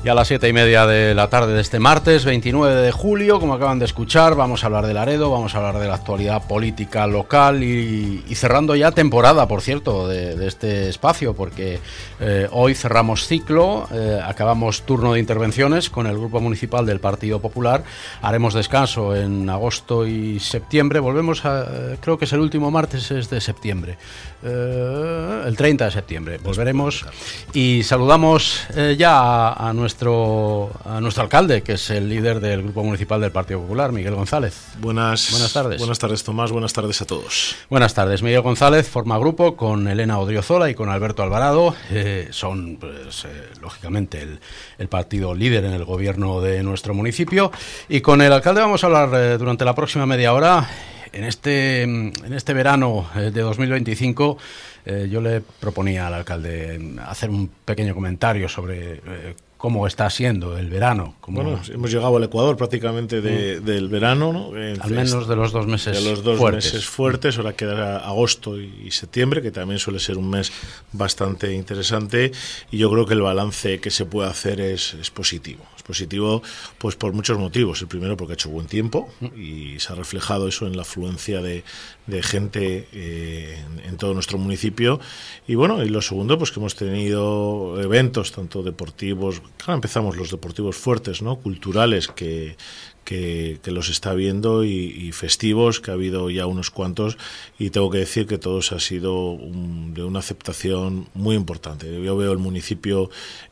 Y a las 7:30 de la tarde de este martes 29 de julio, como acaban de escuchar, vamos a hablar de Laredo, vamos a hablar de la actualidad política local y cerrando ya temporada, por cierto, de este espacio, porque hoy cerramos ciclo, acabamos turno de intervenciones con el Grupo Municipal del Partido Popular, haremos descanso en agosto y septiembre, volvemos creo que es el último martes es de septiembre, el 30 de septiembre, volveremos y saludamos ya a nuestro alcalde, que es el líder del Grupo Municipal del Partido Popular, Miguel González. Buenas tardes. Buenas tardes, Tomás. Buenas tardes a todos. Buenas tardes. Miguel González forma grupo con Elena Odriozola y con Alberto Alvarado. Son, pues, lógicamente, el partido líder en el gobierno de nuestro municipio. Y con el alcalde vamos a hablar durante la próxima media hora. En este verano de 2025 yo le proponía al alcalde hacer un pequeño comentario sobre cómo está siendo el verano. Bueno, hemos llegado al Ecuador prácticamente del verano, ¿no? Al menos de los 2 meses fuertes. De los 2 meses fuertes, ahora quedará agosto y septiembre, que también suele ser un mes bastante interesante, y yo creo que el balance que se puede hacer es positivo. Es positivo pues por muchos motivos. El primero, porque ha hecho buen tiempo y se ha reflejado eso en la afluencia de gente en todo nuestro municipio. Y bueno, y lo segundo, pues que hemos tenido eventos tanto deportivos, claro, empezamos los deportivos fuertes, ¿no? Culturales, que los está viendo, y festivos, que ha habido ya unos cuantos, y tengo que decir que todos ha sido de una aceptación muy importante. Yo veo el municipio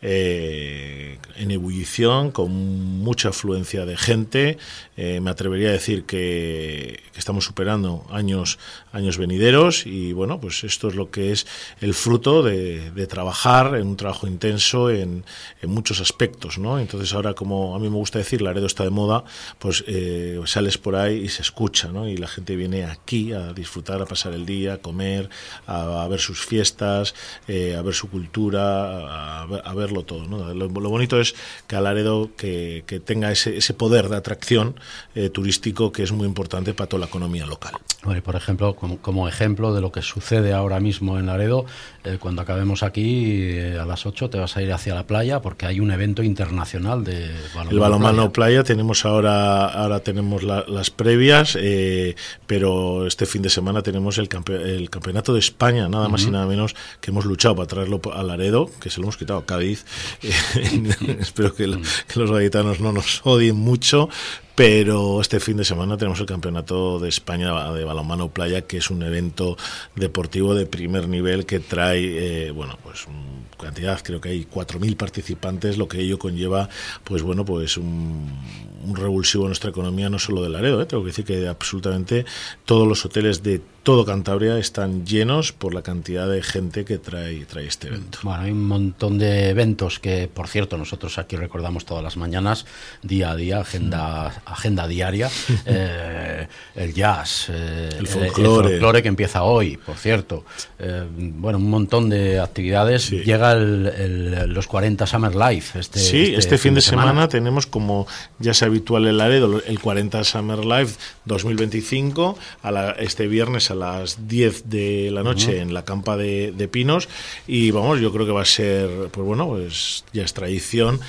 en ebullición, con mucha afluencia de gente. Me atrevería a decir que estamos superando años venideros, y bueno, pues esto es lo que es el fruto de trabajar en un trabajo intenso en muchos aspectos, ¿no? Entonces ahora, como a mí me gusta decir, Laredo está de moda, pues sales por ahí y se escucha, ¿no? Y la gente viene aquí a disfrutar, a pasar el día, a comer, a ver sus fiestas, a ver su cultura, a verlo todo, ¿no? Lo bonito es que a Laredo que tenga ese poder de atracción turístico, que es muy importante para toda la economía local. Bueno, y por ejemplo, como ejemplo de lo que sucede ahora mismo en Laredo, cuando acabemos aquí a las 8 te vas a ir hacia la playa, porque hay un evento internacional de balonmano. El balonmano playa tenemos ahora tenemos las previas, pero este fin de semana tenemos el campeonato de España, nada más y nada menos, que hemos luchado para traerlo a Laredo, que se lo hemos quitado a Cádiz. Espero que los gaditanos no nos odien mucho, pero este fin de semana tenemos el Campeonato de España de balonmano playa, que es un evento deportivo de primer nivel que trae, pues cantidad, creo que hay 4.000 participantes, lo que ello conlleva, pues bueno, pues un revulsivo en nuestra economía, no solo de Laredo, tengo que decir que absolutamente todos los hoteles de todo Cantabria están llenos por la cantidad de gente que trae este evento. Bueno, hay un montón de eventos que, por cierto, nosotros aquí recordamos todas las mañanas, día a día, agenda diaria, el jazz, el folclore que empieza hoy, por cierto, bueno, un montón de actividades. Sí. Llega los 40 Summer Life. Este fin de semana tenemos, como ya es habitual en Laredo, el 40 Summer Life 2025, este viernes a las 10 de la noche en la campa de Pinos, y vamos, yo creo que va a ser, pues bueno, pues ya es tradición,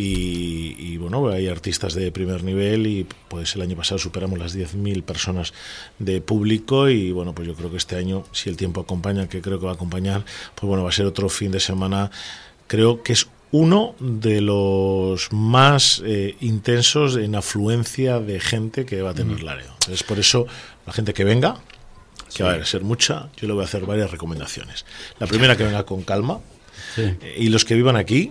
y bueno, hay artistas de primer nivel, y pues el año pasado superamos las 10.000 personas de público, y bueno, pues yo creo que este año, si el tiempo acompaña, que creo que va a acompañar, pues bueno, va a ser otro fin de semana, creo que es uno de los más intensos en afluencia de gente que va a tener Laredo. Entonces, por eso, la gente que venga, que va a ser mucha, yo le voy a hacer varias recomendaciones. La primera, que venga con calma, y los que vivan aquí,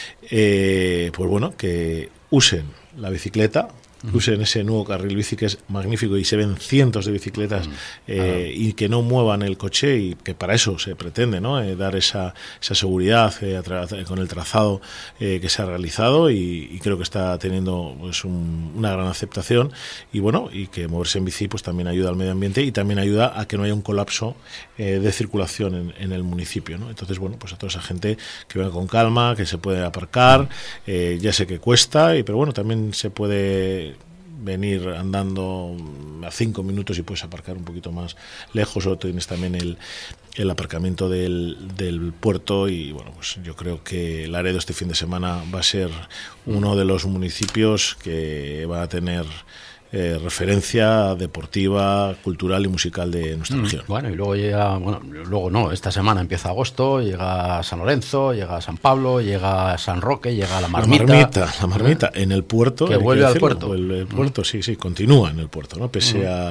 pues bueno, que usen la bicicleta, usen ese nuevo carril bici, que es magnífico, y se ven cientos de bicicletas, y que no muevan el coche, y que para eso se pretende, ¿no? Dar esa seguridad con el trazado que se ha realizado, y creo que está teniendo pues una gran aceptación, y bueno, y que moverse en bici pues también ayuda al medio ambiente, y también ayuda a que no haya un colapso de circulación en el municipio, ¿no? Entonces, bueno, pues a toda esa gente que venga con calma, que se puede aparcar, ya sé que cuesta, pero bueno, también se puede venir andando a 5 minutos y puedes aparcar un poquito más lejos, o tienes también el aparcamiento del puerto. Y bueno, pues yo creo que Laredo este fin de semana va a ser uno de los municipios que va a tener referencia deportiva, cultural y musical de nuestra región. Bueno, y luego esta semana empieza agosto, llega San Lorenzo, llega San Pablo, llega San Roque, llega la Marmita. La Marmita, en el puerto. Que vuelve al puerto. El puerto, sí, continúa en el puerto, ¿no? Pese a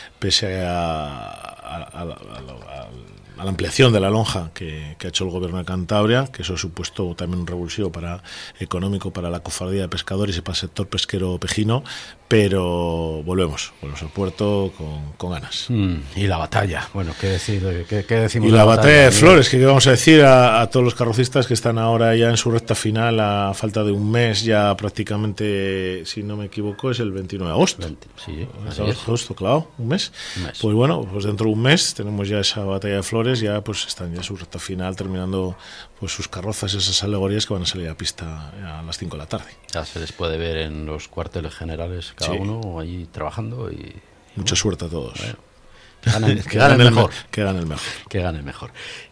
la ampliación de la lonja que ha hecho el gobierno de Cantabria, que eso ha supuesto también un revulsivo económico para la cofradía de pescadores y para el sector pesquero pejino, pero volvemos al puerto con ganas. Y la batalla, bueno, ¿qué decimos? Y la batalla de Flores, que vamos a decir a todos los carrocistas que están ahora ya en su recta final, a falta de un mes, ya prácticamente, si no me equivoco, es el 29 de agosto. Sí, agosto, claro, un mes. Pues bueno, pues dentro de un mes tenemos ya esa batalla de Flores, ya pues están ya en su recta final terminando pues sus carrozas, esas alegorías que van a salir a pista a las 5 de la tarde. Ya se les puede ver en los cuarteles generales cada uno allí trabajando y mucha suerte a todos. Bueno, que ganen el mejor. Que gane el mejor. Que gane el mejor.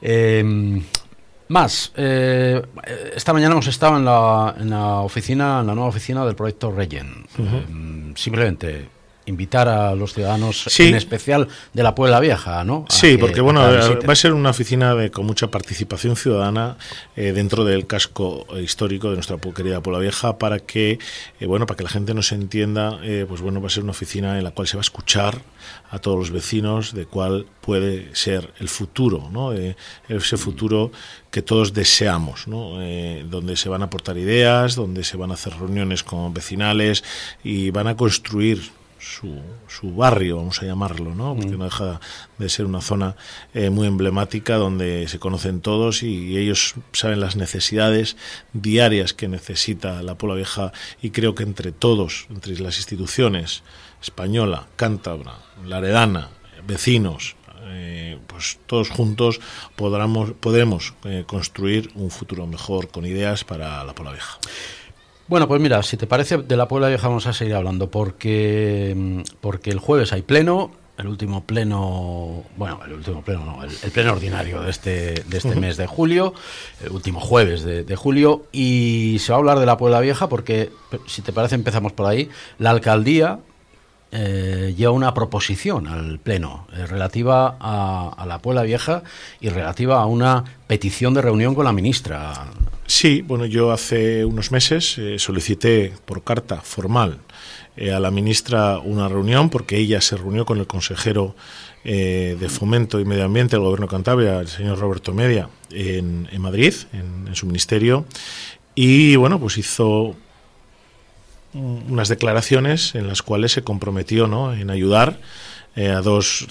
Esta mañana hemos estado en la nueva oficina del proyecto Regen. Simplemente invitar a los ciudadanos, en especial de la Puebla Vieja, ¿no? Sí, porque bueno, va a ser una oficina con mucha participación ciudadana dentro del casco histórico de nuestra querida Puebla Vieja, para que la gente nos entienda. Pues bueno, va a ser una oficina en la cual se va a escuchar a todos los vecinos de cuál puede ser el futuro, ¿no? Ese futuro que todos deseamos, ¿no? Donde se van a aportar ideas, donde se van a hacer reuniones con vecinales y van a construir su barrio, vamos a llamarlo, ¿no? Porque no deja de ser una zona muy emblemática donde se conocen todos y ellos saben las necesidades diarias que necesita la Puebla Vieja, y creo que entre todos, entre las instituciones española, cántabra, laredana, vecinos, pues todos juntos podremos construir un futuro mejor con ideas para la Puebla Vieja. Bueno, pues mira, si te parece, de la Puebla Vieja vamos a seguir hablando, porque el jueves hay pleno, el pleno ordinario de este mes de julio, el último jueves de julio, y se va a hablar de la Puebla Vieja porque, si te parece, empezamos por ahí. La alcaldía lleva una proposición al pleno relativa a la Puebla Vieja y relativa a una petición de reunión con la ministra. Sí, bueno, yo hace unos meses solicité por carta formal a la ministra una reunión, porque ella se reunió con el consejero de Fomento y Medio Ambiente del Gobierno de Cantabria, el señor Roberto Media, en Madrid, en su ministerio, y bueno, pues hizo unas declaraciones en las cuales se comprometió, ¿no?, en ayudar a dos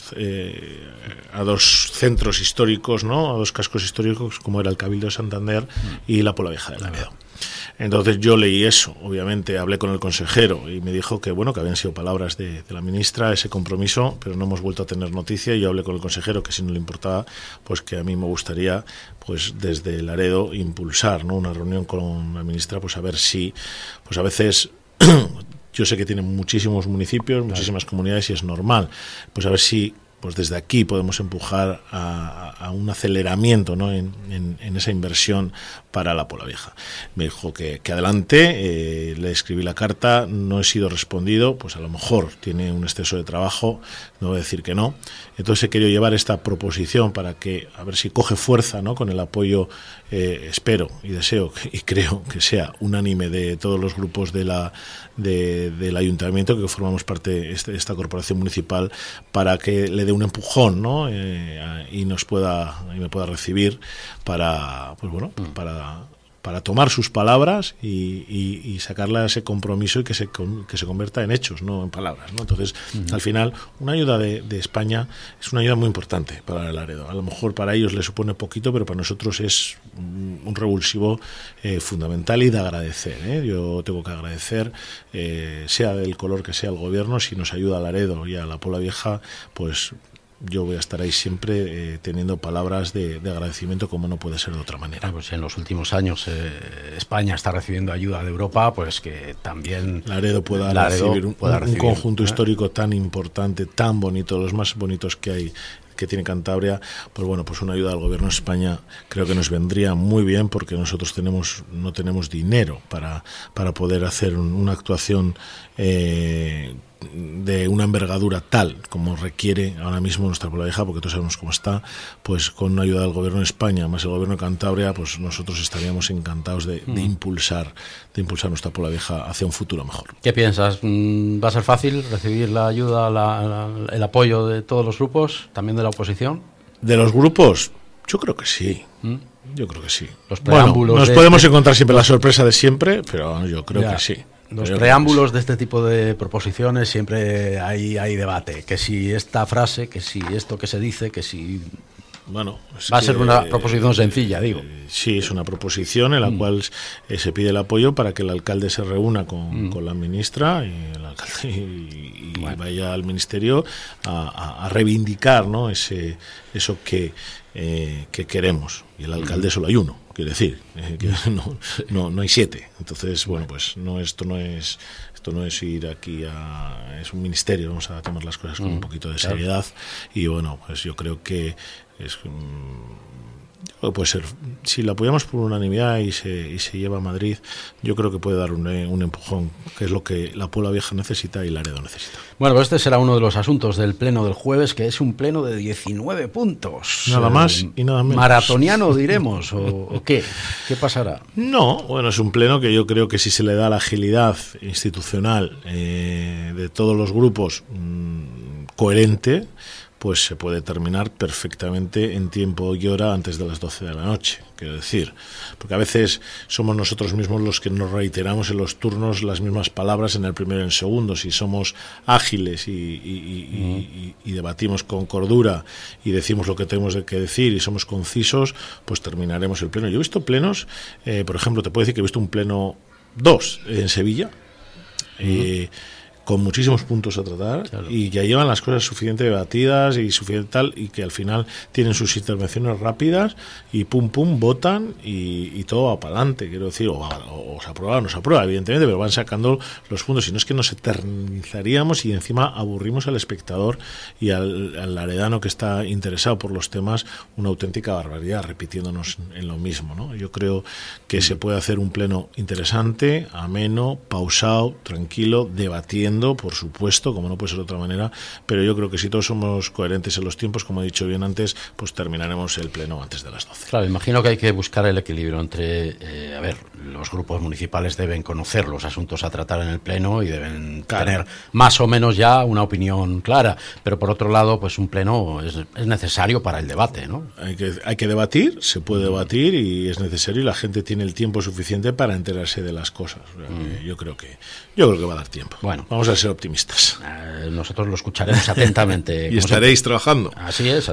centros históricos, ¿no?, a dos cascos históricos, como era el Cabildo de Santander y la Puebla Vieja de Laredo. Entonces yo leí eso, obviamente hablé con el consejero y me dijo que bueno, que habían sido palabras de la ministra, ese compromiso, pero no hemos vuelto a tener noticia. Y yo hablé con el consejero que si no le importaba, pues que a mí me gustaría, pues desde Laredo, impulsar, ¿no?, una reunión con la ministra, pues a ver si, pues a veces yo sé que tienen muchísimos municipios, muchísimas comunidades, y es normal, pues a ver si pues desde aquí podemos empujar a un aceleramiento, ¿no?, en esa inversión para la Puebla Vieja. Me dijo que adelante, le escribí la carta, no he sido respondido, pues a lo mejor tiene un exceso de trabajo, no voy a decir que no. Entonces he querido llevar esta proposición para que, a ver si coge fuerza, ¿no?, con el apoyo, espero y deseo y creo que sea unánime de todos los grupos del ayuntamiento, que formamos parte de esta corporación municipal, para que le dé un empujón, ¿no?, y me pueda recibir para, pues bueno, para tomar sus palabras y sacarle a ese compromiso y que se convierta en hechos, no en palabras, ¿no? Entonces, al final, una ayuda de España es una ayuda muy importante para el Laredo. A lo mejor para ellos les supone poquito, pero para nosotros es un revulsivo fundamental y de agradecer, ¿eh? Yo tengo que agradecer, sea del color que sea el gobierno, si nos ayuda a Laredo y a la Puebla Vieja, pues yo voy a estar ahí siempre teniendo palabras de agradecimiento, como no puede ser de otra manera. Pues en los últimos años España está recibiendo ayuda de Europa, pues que también Laredo pueda recibir un conjunto histórico tan importante, tan bonito, los más bonitos que hay, que tiene Cantabria. Pues bueno, pues una ayuda del gobierno de España creo que nos vendría muy bien, porque nosotros no tenemos dinero para poder hacer una actuación de una envergadura tal como requiere ahora mismo nuestra Puebla Vieja, porque todos sabemos cómo está. Pues con una ayuda del gobierno de España más el gobierno de Cantabria, pues nosotros estaríamos encantados de impulsar nuestra Puebla Vieja hacia un futuro mejor. ¿Qué piensas? ¿Va a ser fácil recibir la ayuda, el apoyo de todos los grupos, también de la oposición? De los grupos, yo creo que sí. Yo creo que sí. Los preámbulos nos podemos encontrar siempre la sorpresa de siempre, pero yo creo que sí. Los preámbulos de este tipo de proposiciones siempre hay debate, que si esta frase, que si esto que se dice, que si... Bueno, va a ser una proposición sencilla, digo. Sí, es una proposición en la cual se pide el apoyo para que el alcalde se reúna con la ministra y el alcalde y vaya al ministerio a reivindicar, ¿no? Eso que queremos. Y el alcalde solo hay uno, quiere decir, que no hay 7. Entonces, bueno, pues esto no es ir aquí es un ministerio, vamos a tomar las cosas con un poquito de seriedad. Y bueno, pues yo creo que puede ser, si la apoyamos por unanimidad y se lleva a Madrid, yo creo que puede dar un empujón, que es lo que la Puebla Vieja necesita y Laredo necesita. Bueno, pues este será uno de los asuntos del pleno del jueves, que es un pleno de 19 puntos. Nada más y nada menos. ¿Maratoniano diremos o qué? ¿Qué pasará? No, bueno, es un pleno que yo creo que si se le da la agilidad institucional de todos los grupos coherente, pues se puede terminar perfectamente en tiempo y hora antes de las 12 de la noche, quiero decir, porque a veces somos nosotros mismos los que nos reiteramos en los turnos las mismas palabras en el primero y en el segundo. Si somos ágiles y debatimos con cordura y decimos lo que tenemos que decir y somos concisos, pues terminaremos el pleno. Yo he visto plenos, por ejemplo, te puedo decir que he visto un pleno 2 en Sevilla, con muchísimos puntos a tratar, claro, y ya llevan las cosas suficientemente debatidas y suficiente tal, y que al final tienen sus intervenciones rápidas y pum pum votan y todo va para adelante, quiero decir, o se aprueba o no se aprueba, evidentemente, pero van sacando los puntos. Si no, es que nos eternizaríamos y encima aburrimos al espectador y al laredano que está interesado por los temas, una auténtica barbaridad, repitiéndonos en lo mismo, ¿no? Yo creo que se puede hacer un pleno interesante, ameno, pausado, tranquilo, debatiendo, por supuesto, como no puede ser de otra manera, pero yo creo que si todos somos coherentes en los tiempos, como he dicho bien antes, pues terminaremos el pleno antes de las 12. Claro, imagino que hay que buscar el equilibrio entre, los grupos municipales deben conocer los asuntos a tratar en el pleno y deben tener más o menos ya una opinión clara, pero por otro lado, pues un pleno es necesario para el debate, ¿no? Hay que debatir, se puede debatir y es necesario, y la gente tiene el tiempo suficiente para enterarse de las cosas. O sea, yo creo que va a dar tiempo. Bueno, vamos a ser optimistas. Nosotros lo escucharemos atentamente. Y estaréis trabajando. Así es.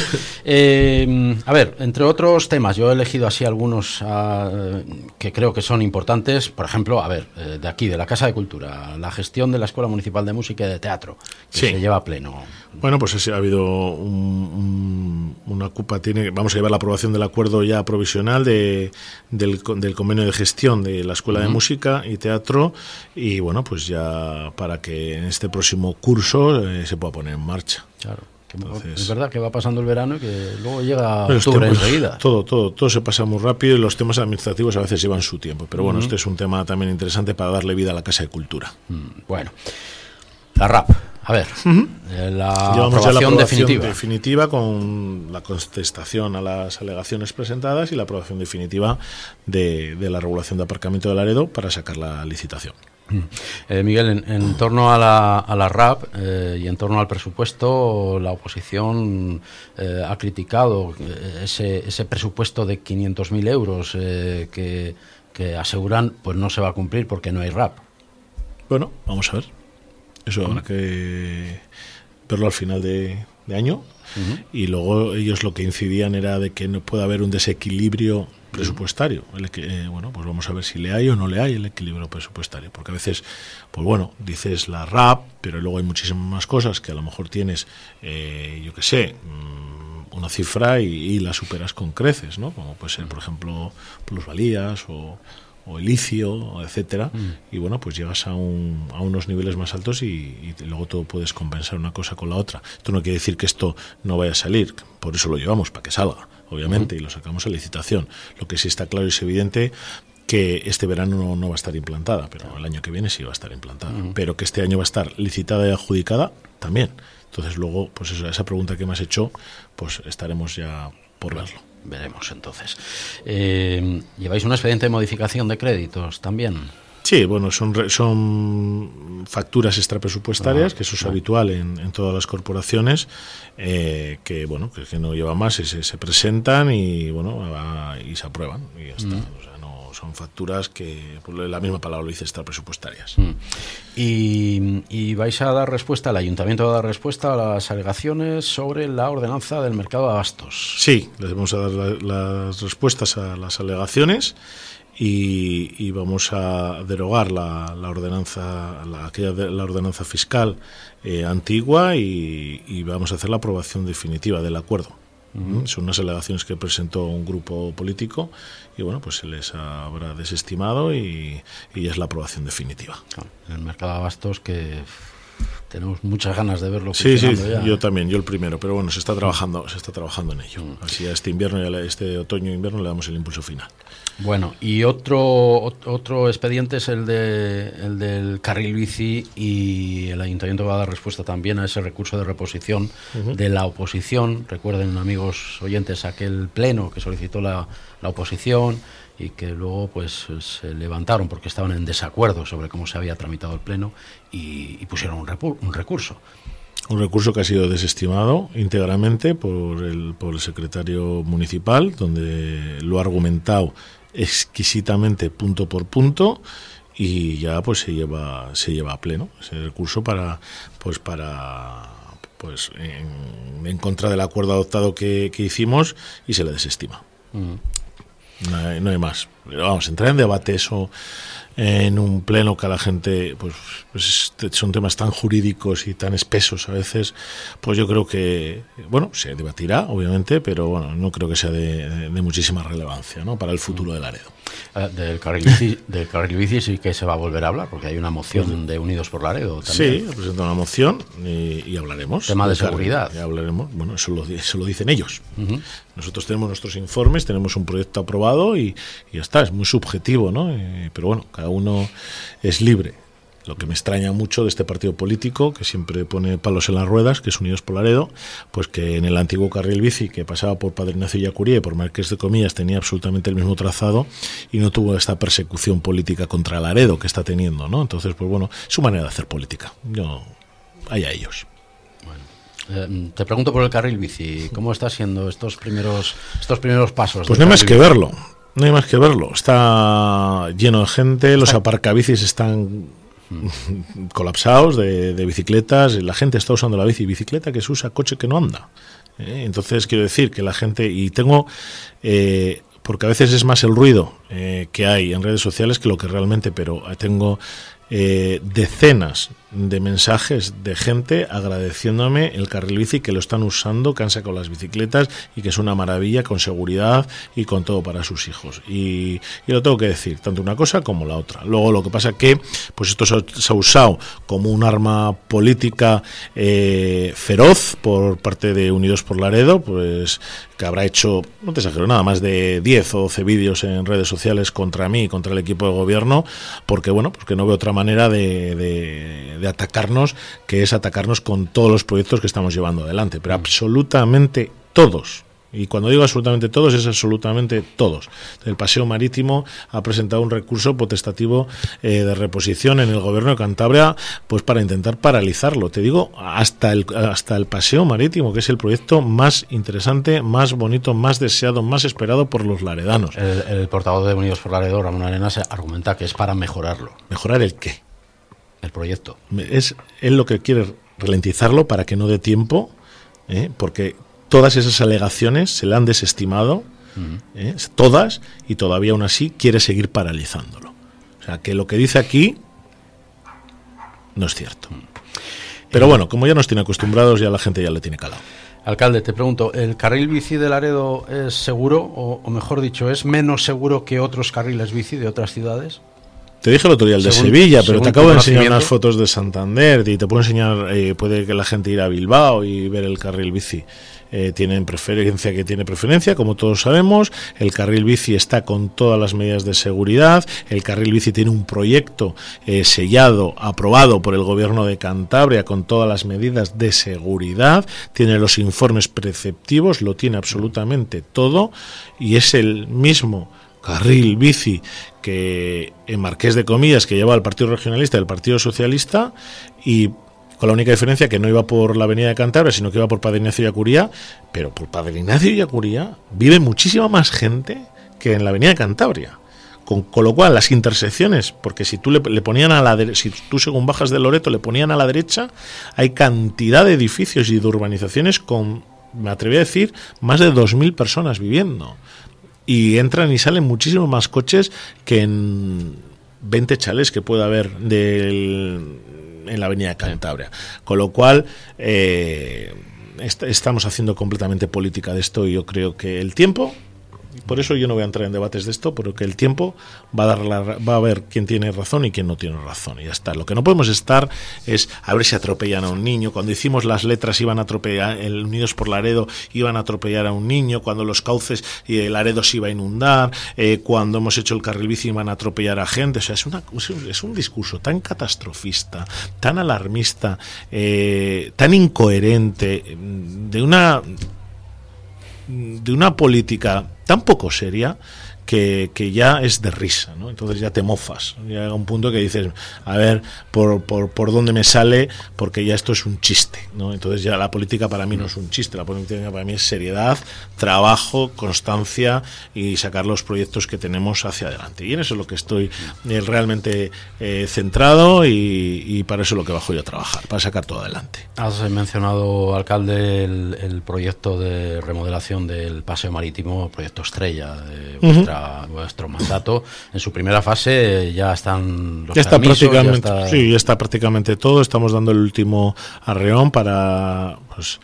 Entre otros temas, yo he elegido así algunos que creo que son importantes. Por ejemplo, de aquí, de la Casa de Cultura, la gestión de la Escuela Municipal de Música y de Teatro, que se lleva a pleno. Bueno, pues ha habido una CUPA, vamos a llevar la aprobación del acuerdo ya provisional del convenio de gestión de la Escuela de Música y Teatro, y bueno, pues ya para que en este próximo curso se pueda poner en marcha. Claro. Entonces, es verdad que va pasando el verano y que luego llega octubre enseguida. Todo se pasa muy rápido y los temas administrativos a veces llevan su tiempo. Pero bueno, este es un tema también interesante para darle vida a la Casa de Cultura. Bueno, la RAP. La aprobación definitiva con la contestación a las alegaciones presentadas y la aprobación definitiva de la regulación de aparcamiento de Laredo para sacar la licitación. Miguel, en torno a la RAP y en torno al presupuesto, la oposición ha criticado ese presupuesto de 500.000 euros que aseguran pues no se va a cumplir porque no hay RAP. Bueno, vamos a ver. Eso habrá que verlo al final de año. Y luego ellos lo que incidían era de que no puede haber un desequilibrio presupuestario. Bueno, pues vamos a ver si le hay o no le hay el equilibrio presupuestario, porque a veces, pues bueno, dices la RAP, pero luego hay muchísimas más cosas que a lo mejor tienes, yo qué sé, una cifra y la superas con creces, ¿no? Como puede ser, por ejemplo, plusvalías o el licio, etcétera, y bueno, pues llegas a unos niveles más altos y luego todo puedes compensar una cosa con la otra. Esto no quiere decir que esto no vaya a salir, por eso lo llevamos, para que salga, obviamente, y lo sacamos a licitación. Lo que sí está claro y es evidente que este verano no va a estar implantada, pero el año que viene sí va a estar implantada, pero que este año va a estar licitada y adjudicada también. Entonces luego, pues esa pregunta que me has hecho, pues estaremos ya por verlo. Veremos entonces. ¿Lleváis un expediente de modificación de créditos también? Sí, bueno, son facturas extrapresupuestarias, que eso es habitual en todas las corporaciones, que bueno, que no lleva más, se presentan y bueno, y se aprueban y ya está. O sea, no son facturas que, por la misma palabra lo dice, extrapresupuestarias. Y vais a dar respuesta, el ayuntamiento va a dar respuesta a las alegaciones sobre la ordenanza del mercado de abastos. Sí, les vamos a dar las respuestas a las alegaciones. Y vamos a derogar la ordenanza la ordenanza fiscal antigua y vamos a hacer la aprobación definitiva del acuerdo. Son unas alegaciones que presentó un grupo político y bueno, pues se les habrá desestimado y es la aprobación definitiva. En el mercado de abastos que tenemos muchas ganas de verlo. Sí, ya. Yo también, yo el primero, pero bueno, se está trabajando en ello. Así a este invierno y a este otoño e invierno le damos el impulso final. Bueno, y otro expediente es el del carril bici, y el ayuntamiento va a dar respuesta también a ese recurso de reposición de la oposición. Recuerden, amigos oyentes, aquel pleno que solicitó la oposición y que luego pues se levantaron porque estaban en desacuerdo sobre cómo se había tramitado el pleno y pusieron un recurso. Un recurso que ha sido desestimado íntegramente por el secretario municipal, donde lo ha argumentado exquisitamente punto por punto y ya pues se lleva a pleno ese recurso para en contra del acuerdo adoptado que hicimos, y se le desestima. No hay más. Pero vamos, entrar en debate eso en un pleno que a la gente pues son temas tan jurídicos y tan espesos a veces, pues yo creo que bueno, se debatirá obviamente, pero bueno, no creo que sea de muchísima relevancia, ¿no?, para el futuro de Laredo. Del carril bici sí que se va a volver a hablar, porque hay una moción de Unidos por Laredo también. Sí, presenta una moción y hablaremos. Tema de seguridad. Ya hablaremos. Bueno, eso lo dicen ellos. Nosotros tenemos nuestros informes, tenemos un proyecto aprobado y ya está. Es muy subjetivo, ¿no? Pero bueno, cada uno es libre. Lo que me extraña mucho de este partido político, que siempre pone palos en las ruedas, que es Unidos por Laredo, pues que en el antiguo carril bici, que pasaba por Padre Ignacio Yacuría y por Marqués de Comillas, tenía absolutamente el mismo trazado y no tuvo esta persecución política contra Laredo que está teniendo, ¿no? Entonces, pues bueno, es su manera de hacer política. Allá ellos. Bueno, te pregunto por el carril bici. ¿Cómo está siendo estos primeros pasos? Pues no hay más que verlo. No hay más que verlo. Está lleno de gente, los aparcabicis están colapsados de bicicletas, la gente está usando la bicicleta que se usa, coche que no anda. Entonces quiero decir que la gente, y tengo porque a veces es más el ruido que hay en redes sociales que lo que realmente, pero tengo decenas de mensajes de gente agradeciéndome el carril bici, que lo están usando, que han sacado las bicicletas y que es una maravilla, con seguridad y con todo para sus hijos. Y lo tengo que decir, tanto una cosa como la otra. Luego lo que pasa es que pues esto se ha usado como un arma política feroz por parte de Unidos por Laredo, pues que habrá hecho, no te exagero, nada más de 10 o 12 vídeos en redes sociales contra mí y contra el equipo de gobierno, porque no veo otra manera de atacarnos, que es atacarnos con todos los proyectos que estamos llevando adelante, pero absolutamente todos. Y cuando digo absolutamente todos, es absolutamente todos. El Paseo Marítimo ha presentado un recurso potestativo de reposición en el Gobierno de Cantabria, pues para intentar paralizarlo. Te digo, hasta el Paseo Marítimo, que es el proyecto más interesante, más bonito, más deseado, más esperado por los laredanos. El portavoz de Unidos por Laredo, Ramón Arenas, argumenta que es para mejorarlo. ¿Mejorar el qué? El proyecto. Él lo que quiere ralentizarlo para que no dé tiempo, porque todas esas alegaciones se le han desestimado todas, y todavía aún así quiere seguir paralizándolo. O sea, que lo que dice aquí no es cierto. Pero bueno, como ya nos tiene acostumbrados, ya la gente ya le tiene calado. Alcalde, te pregunto, ¿el carril bici de Laredo es seguro, o mejor dicho, es menos seguro que otros carriles bici de otras ciudades? Te dije el otro día el de Sevilla, pero te acabo de enseñar unas fotos de Santander y te puedo enseñar, puede que la gente ir a Bilbao y ver el carril bici. Tiene preferencia, como todos sabemos. El carril bici está con todas las medidas de seguridad. El carril bici tiene un proyecto sellado, aprobado por el Gobierno de Cantabria con todas las medidas de seguridad. Tiene los informes preceptivos, lo tiene absolutamente todo, y es el mismo carril bici que en Marqués de Comillas, que lleva el Partido Regionalista y el Partido Socialista, y con la única diferencia que no iba por la avenida de Cantabria, sino que iba por Padre Ignacio y Acuría. Pero por Padre Ignacio y Acuría vive muchísima más gente que en la avenida de Cantabria. Con lo cual las intersecciones, porque si tú le ponían a la si tú según bajas de Loreto le ponían a la derecha, hay cantidad de edificios y de urbanizaciones con, me atreví a decir, más de 2.000 personas viviendo. Y entran y salen muchísimos más coches que en 20 chalés que puede haber en la avenida de Cantabria. Con lo cual estamos haciendo completamente política de esto, y yo creo que el tiempo, por eso yo no voy a entrar en debates de esto, porque el tiempo va a ver quién tiene razón y quién no tiene razón, y ya está. Lo que no podemos estar es a ver si atropellan a un niño. Cuando hicimos las letras iban a atropellar, el Unidos por Laredo iban a atropellar a un niño, cuando los cauces y el Laredo se iba a inundar, cuando hemos hecho el carril bici iban a atropellar a gente. O sea, es un discurso tan catastrofista, tan alarmista, tan incoherente, de una política tan poco seria que ya es de risa, ¿no? Entonces ya te mofas, llega un punto que dices, a ver, por dónde me sale, porque ya esto es un chiste, ¿no? Entonces ya la política para mí no es un chiste, la política para mí es seriedad, trabajo, constancia y sacar los proyectos que tenemos hacia adelante. Y en eso es lo que estoy realmente centrado, y para eso es lo que bajo yo a trabajar, para sacar todo adelante. Has mencionado, alcalde, el proyecto de remodelación del paseo marítimo, proyecto estrella de vuestro mandato. En su primera fase ya están los permisos, ya está prácticamente todo. Estamos dando el último arreón para, pues,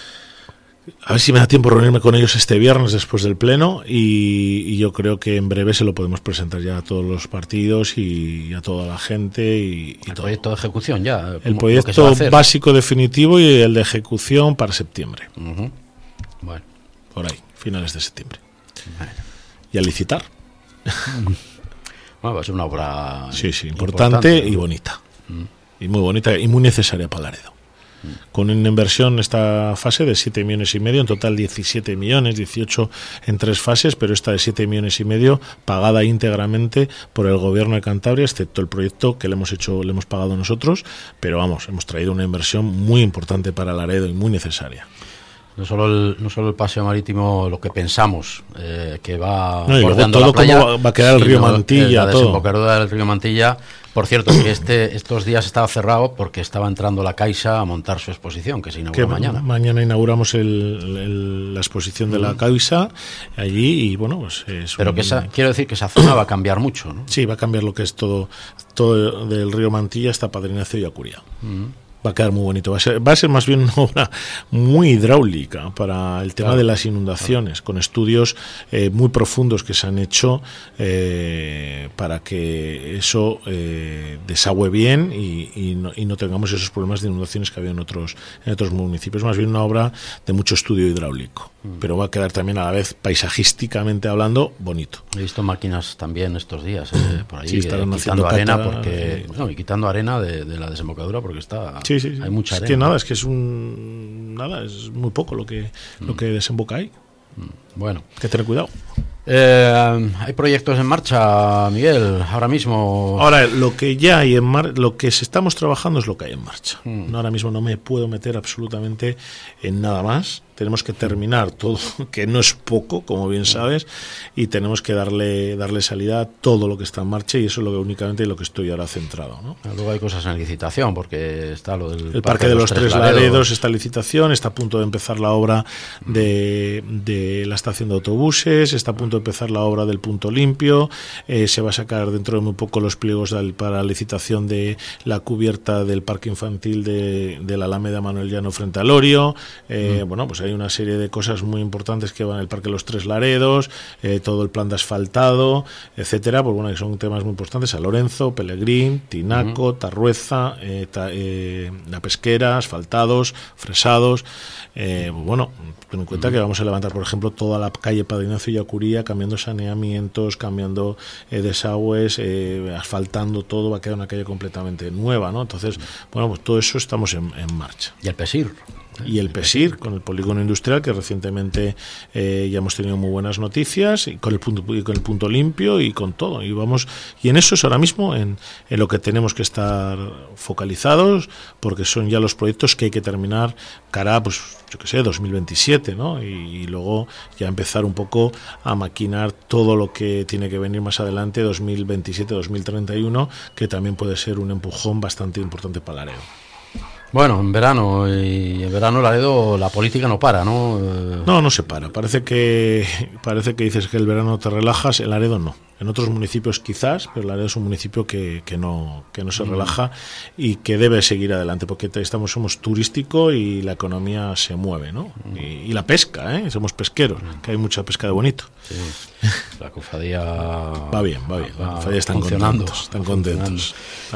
a ver si me da tiempo reunirme con ellos este viernes después del pleno, y yo creo que en breve se lo podemos presentar ya a todos los partidos y a toda la gente. Y el proyecto de ejecución ya. El proyecto básico definitivo y el de ejecución para septiembre. Bueno. Por ahí, finales de septiembre. Bueno. Y a licitar. Bueno, va a ser una obra importante y bonita. Y muy bonita y muy necesaria para Laredo. Con una inversión en esta fase de 7,5 millones, en total 17 millones, 18 en 3 fases, pero esta de 7,5 millones pagada íntegramente por el Gobierno de Cantabria, excepto el proyecto que le hemos pagado nosotros, pero vamos, hemos traído una inversión muy importante para Laredo y muy necesaria. No solo el paseo marítimo, lo que pensamos que va bordeando la playa, cómo va a quedar el río Mantilla, la desembocadura del río Mantilla. Por cierto, que estos días estaba cerrado porque estaba entrando la Caixa a montar su exposición, que se inaugura mañana. Mañana inauguramos la exposición de la Caixa allí, y bueno, pues pero quiero decir que esa zona va a cambiar mucho, ¿no? Sí, va a cambiar lo que es todo del río Mantilla hasta Padre Ignacio y Acuría. Va a quedar muy bonito. Va a ser más bien una obra muy hidráulica para el tema de las inundaciones, con estudios muy profundos que se han hecho para que eso desagüe bien y no tengamos esos problemas de inundaciones que había en otros municipios. Más bien una obra de mucho estudio hidráulico, pero va a quedar también a la vez, paisajísticamente hablando, bonito. He visto máquinas también estos días por ahí, quitando arena, quitando arena de la desembocadura, porque está... Sí. Hay mucha arena. Es que nada, es muy poco lo que desemboca ahí. Bueno, hay que tener cuidado. ¿Hay proyectos en marcha, Miguel, ahora mismo? Ahora, lo que ya hay lo que estamos trabajando es lo que hay en marcha. Ahora mismo no me puedo meter absolutamente en nada más, tenemos que terminar todo, que no es poco, como bien sabes, y tenemos que darle salida a todo lo que está en marcha, y eso es lo que únicamente lo que estoy ahora centrado, ¿no? Luego hay cosas en licitación, porque está lo del el Parque de los Tres Laredos, está en licitación, está a punto de empezar la obra de la estación de autobuses, está a punto de empezar la obra del punto limpio, se va a sacar dentro de muy poco los pliegos para la licitación de la cubierta del parque infantil de la Alameda Manuel Llano frente al Orio. Bueno, pues hay una serie de cosas muy importantes que van al Parque de los Tres Laredos, todo el plan de asfaltado, etcétera, pues bueno, que son temas muy importantes. San Lorenzo, Pelegrín, Tinaco, Tarrueza, La Pesquera, asfaltados, fresados. Bueno, ten en cuenta que vamos a levantar, por ejemplo, toda la calle Padre Ignacio y Acuría, cambiando saneamientos, cambiando desagües, asfaltando todo, va a quedar una calle completamente nueva, ¿no? Entonces, bueno, pues todo eso estamos en marcha. Y el PESIR. Y el PESIR, con el polígono industrial, que recientemente ya hemos tenido muy buenas noticias, y con el punto limpio y con todo. Y en eso es ahora mismo en lo que tenemos que estar focalizados, porque son ya los proyectos que hay que terminar cara, pues yo qué sé, 2027, ¿no? Y luego ya empezar un poco a maquinar todo lo que tiene que venir más adelante, 2027, 2031, que también puede ser un empujón bastante importante para Laredo. Bueno, en verano Laredo, la política no para, ¿no? No se para. Parece que dices que el verano te relajas, en Laredo no. En otros municipios quizás, pero Laredo es un municipio que no se relaja y que debe seguir adelante, porque somos turístico y la economía se mueve, ¿no? Y la pesca, somos pesqueros, que hay mucha pesca de bonito. Sí. La cofradía va bien. La cofradía están contentos.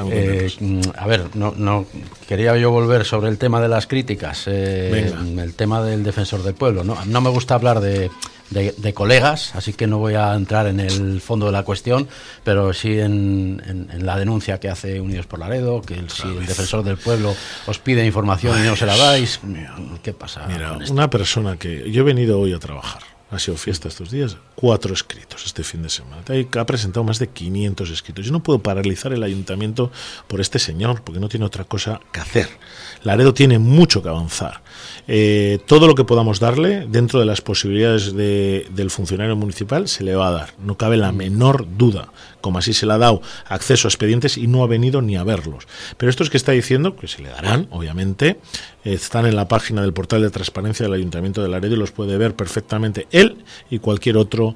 A ver, no quería yo volver sobre el tema de las críticas, el tema del defensor del pueblo. No me gusta hablar de colegas, así que no voy a entrar en el fondo de la cuestión, pero sí en la denuncia que hace Unidos por Laredo, que si el defensor del pueblo os pide información y no se la dais, ¿qué pasa? Mira, una persona que yo he venido hoy a trabajar, ha sido fiesta estos días, 4 escritos este fin de semana. Ha presentado más de 500 escritos. Yo no puedo paralizar el ayuntamiento por este señor, porque no tiene otra cosa que hacer. Laredo tiene mucho que avanzar. Todo lo que podamos darle, dentro de las posibilidades del funcionario municipal, se le va a dar. No cabe la menor duda. Como así se le ha dado acceso a expedientes y no ha venido ni a verlos. Pero estos que está diciendo, que se le darán, obviamente, están en la página del portal de transparencia del Ayuntamiento de Laredo y los puede ver perfectamente él y cualquier otro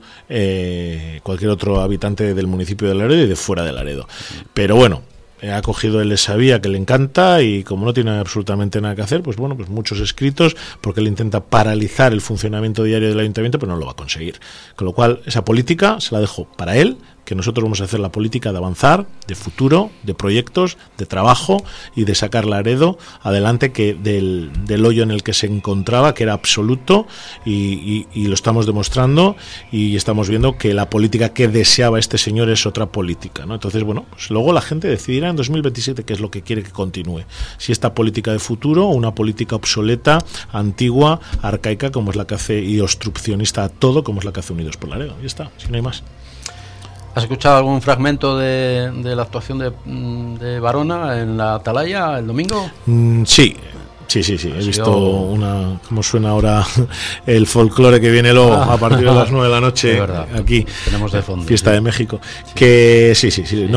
habitante del municipio de Laredo y de fuera de Laredo. Pero bueno, ha cogido, él le sabía que le encanta, y como no tiene absolutamente nada que hacer, pues bueno, pues muchos escritos, porque él intenta paralizar el funcionamiento diario del ayuntamiento, pero no lo va a conseguir. Con lo cual, esa política se la dejo para él, que nosotros vamos a hacer la política de avanzar, de futuro, de proyectos, de trabajo y de sacar Laredo adelante, que del hoyo en el que se encontraba, que era absoluto, y lo estamos demostrando, y estamos viendo que la política que deseaba este señor es otra política, ¿no? Entonces, bueno, pues luego la gente decidirá en 2027 qué es lo que quiere que continúe. Si esta política de futuro o una política obsoleta, antigua, arcaica, como es la que hace, y obstruccionista a todo, como es la que hace Unidos por Laredo. Ya está, si no hay más. ¿Has escuchado algún fragmento de la actuación de Barona en la Atalaya el domingo? Sí. He visto cómo suena ahora el folclore que viene luego a partir de las 9 de la noche aquí. Tenemos de fondo. Fiesta de México. Sí. Que sí.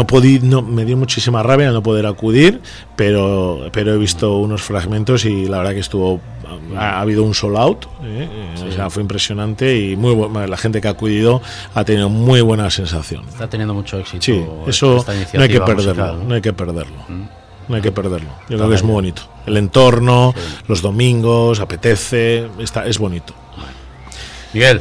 Me dio muchísima rabia no poder acudir, pero he visto unos fragmentos y la verdad que ha habido un sold out, o sea, fue impresionante, y la gente que ha acudido ha tenido muy buena sensación. Está teniendo mucho éxito. Sí, eso no hay que perderlo, no hay que perderlo. No hay que perderlo. Yo creo que es muy bonito. El entorno, los domingos, apetece, es bonito. Miguel,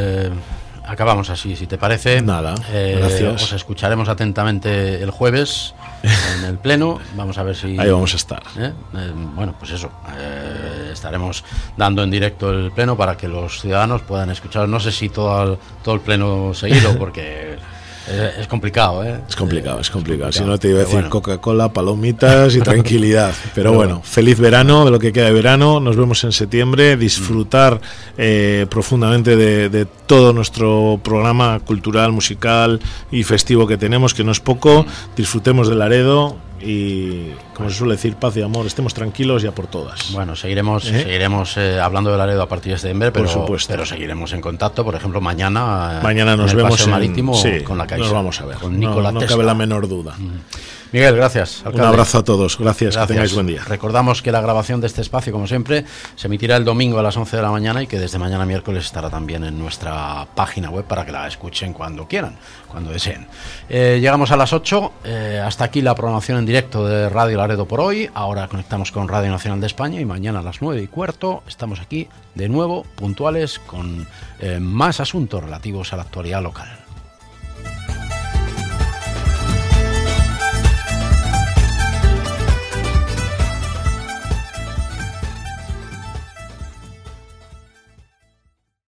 acabamos así, si te parece. Nada, gracias. Os escucharemos atentamente el jueves en el Pleno. Vamos a ver si... Ahí vamos a estar. Bueno, pues eso. Estaremos dando en directo el Pleno para que los ciudadanos puedan escuchar. No sé si todo el Pleno seguido, porque... Es complicado, ¿eh? Es complicado. Si no, te iba a decir Coca-Cola, palomitas y tranquilidad. Pero bueno, feliz verano, de lo que queda de verano. Nos vemos en septiembre. Disfrutar profundamente de todo nuestro programa cultural, musical y festivo que tenemos, que no es poco. Disfrutemos de Laredo y, como se suele decir, paz y amor, estemos tranquilos ya por todas. Bueno, seguiremos hablando de Laredo a partir de septiembre, por supuesto, pero seguiremos en contacto. Por ejemplo, mañana nos vemos Paseo Marítimo con la Caixa. Nos vamos a ver, con Nicolás no cabe la menor duda. Miguel, gracias, alcalde. Un abrazo a todos, gracias, que tengáis buen día. Recordamos que la grabación de este espacio, como siempre, se emitirá el domingo a las 11 de la mañana y que desde mañana miércoles estará también en nuestra página web para que la escuchen cuando quieran, cuando deseen. Llegamos a las 8, hasta aquí la programación en directo de Radio Laredo por hoy. Ahora conectamos con Radio Nacional de España y mañana a las 9:15 estamos aquí de nuevo, puntuales, con más asuntos relativos a la actualidad local.